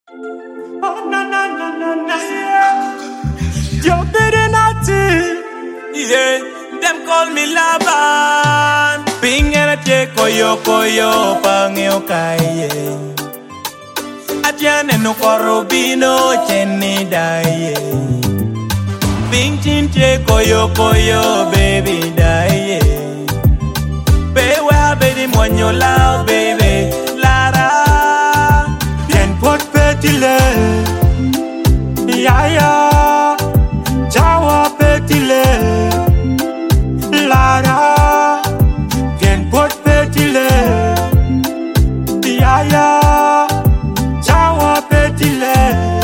Oh, na na na na na, yeah. You're very naughty. Yeah, them call me Laban. Ping and a check, koyo, pangyo kaye. Atiane no korobino, cheni daye. Ping chin check, koyo, baby daye. Bewa, baby, when you love, baby. Lara. Bien pot petile. Yaya. Jawa petile. Lara. Bien pot petile. Yaya. Jawa petile.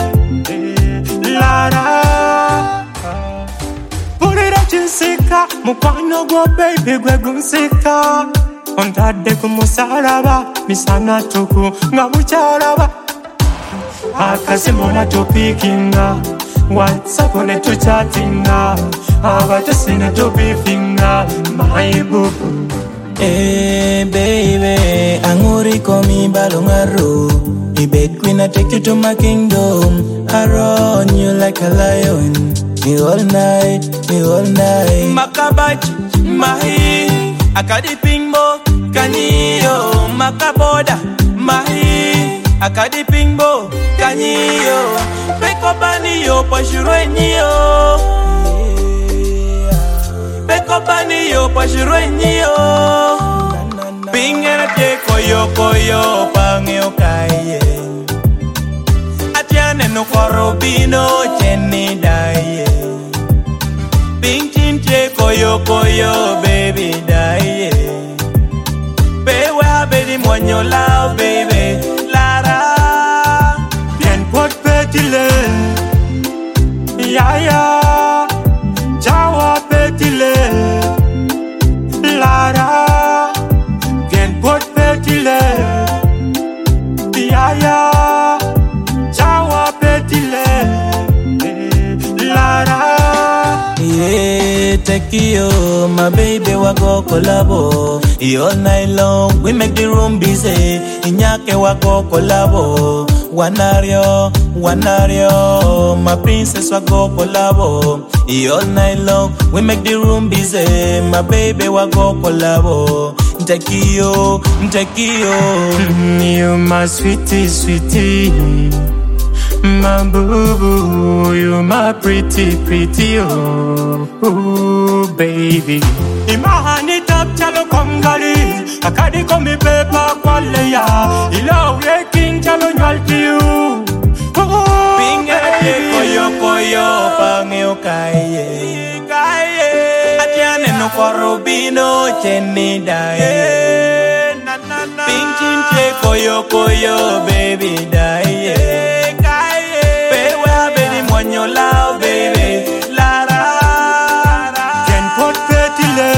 Lara. Put it up in sika. Mukwano go baby gwe gunsika. Ontade kumusaraba. Misana tuku nga mucharaba. Akasimona topikinga. WhatsApp on to chattinga. Abata sina to beefinga. My boo. Hey baby, anguri komi balongaru. Ibet queen, I take you to my kingdom. I run you like a lion. Me all night, me all night. Makabach, mahi. Akadi pingbo, kanyo. Makaboda, mahi. Akadi pingbo, kanyo. Beko bani yo, pashureni yo. Beko bani yo, pashureni yo. Pingera te koyo, pangyo kaye. Atiane no korobino, cheni daye. Ping chin te koyo, baby daye. Bewa, baby, when you love, baby. Lara. Bien pot petile. Yaya. Jawa petile. Lara. Bien pot petile. Yaya. Jawa petile. Lara. Yeah, take you, my baby, wako kolabo. All night long, we make the room busy. Inyake wako kolabo. Wanario, my princess wako kolabo. All night long, we make the room busy. My baby wako kolabo. Take you. You my sweetie. My boo-boo, you my pretty, oh, baby. Imahani tap chalo kongali, akadi komi pepa kwale ya. Ila king chalo nyalti you. Pinga koyo, pangyo kaye. Atiane no korobino, cheni daye. Pinchin che koyo, baby daye. When you love, baby, Lara. Can put petile.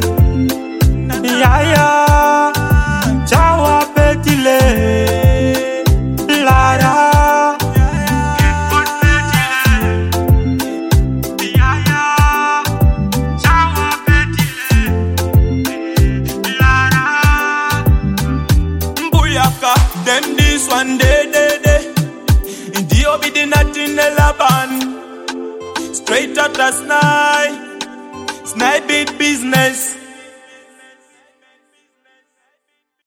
Yaya. Jawa petile. Lara. Can put petile. Yaya. Jawa petile. Lara. Mbuyaka, them this one day. Indio be the nothing Laban. Straight out a snipe beat business.